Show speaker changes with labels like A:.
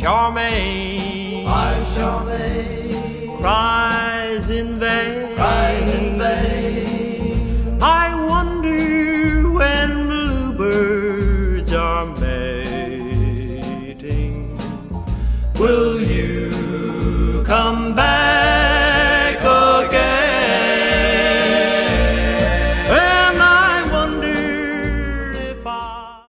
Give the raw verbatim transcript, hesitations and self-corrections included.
A: Charmaine,
B: my Charmaine,
A: cries in vain,
B: cries in vain.
A: I wonder when bluebirds are mating,
B: Will you